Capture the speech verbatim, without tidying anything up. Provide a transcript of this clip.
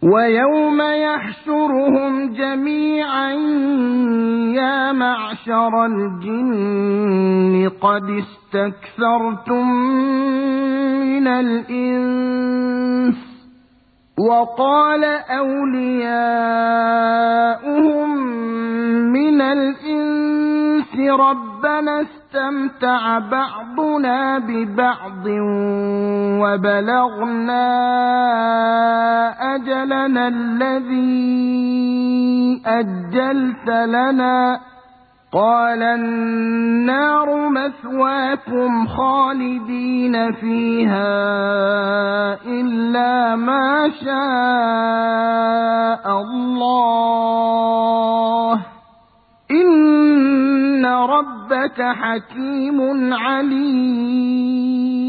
ويوم يحشرهم جميعا يا معشر الجن قد استكثرتم من الإنس وقال أولياؤهم من الإنس ربنا استمتع بعضنا ببعض وبلغنا أجلنا الذي أجلت لنا قال النار مثواكم خالدين فيها إلا ما شاء الله إن ربك حكيم عليم.